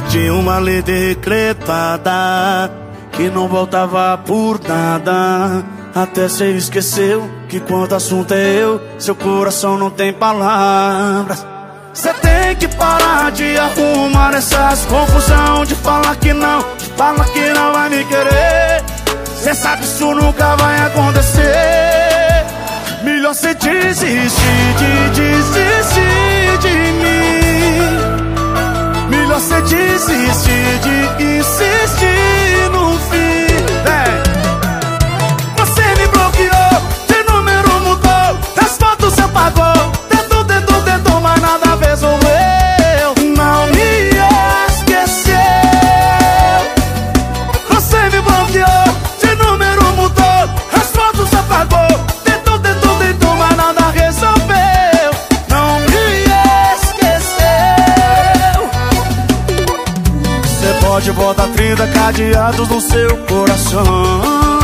Tinha uma lei decretada que não voltava por nada. Até cê esqueceu que quando o assunto é eu, seu coração não tem palavras. Cê tem que parar de arrumar essas confusão, de falar que não vai me querer. Cê sabe que isso nunca vai acontecer. Melhor cê desistir de mim. Melhor cê desistir de insistir no fim. Você me bloqueou, de número mudou, as fotos você apagou. Tentou, mas nada resolveu. Não me esqueceu. Você me bloqueou, de número mudou, as fotos você apagou. Tentou, mas nada resolveu. Não me esqueceu. Você pode botar 30 cadeados no seu coração,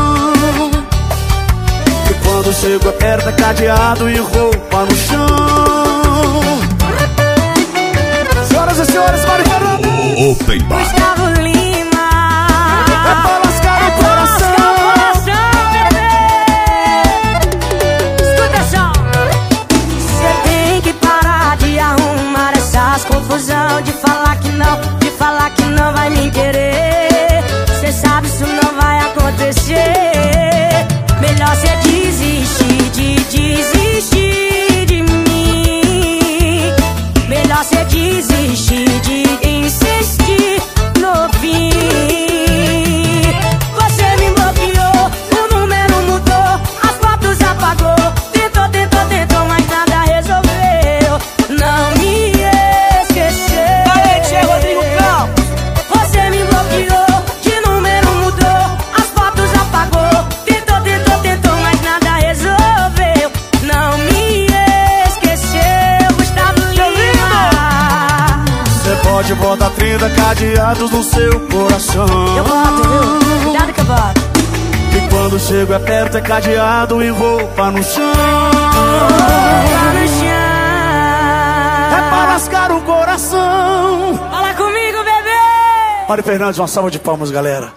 e quando chego aperta cadeado e roupa no chão. Senhoras e senhores, Mário Fernando, Open Bar. Gustavo Lima. é pra lascar o coração. Escuta só. Você tem que parar de arrumar essas confusão, de falar que não vai me querer. Cê sabe isso não vai acontecer. Melhor cê desistir de mim. Melhor cê desistir de insistir no fim. Você me bloqueou, o número mudou, as fotos apagou. Tentou, mas nada resolveu. Não me esqueceu. Valente, Rodrigo Campos. Você me bloqueou, de número mudou, as fotos apagou. Tentou, mas nada resolveu. Não me esqueceu, Gustavo Lima. Você pode botar 30 cadeados no seu coração. Eu boto, viu? Cuidado que eu boto. E quando chego aperta cadeado e roupa no chão. Tá no chão. É pra lascar o coração. Fala comigo, bebê. Mário Fernandes, uma salva de palmas, galera.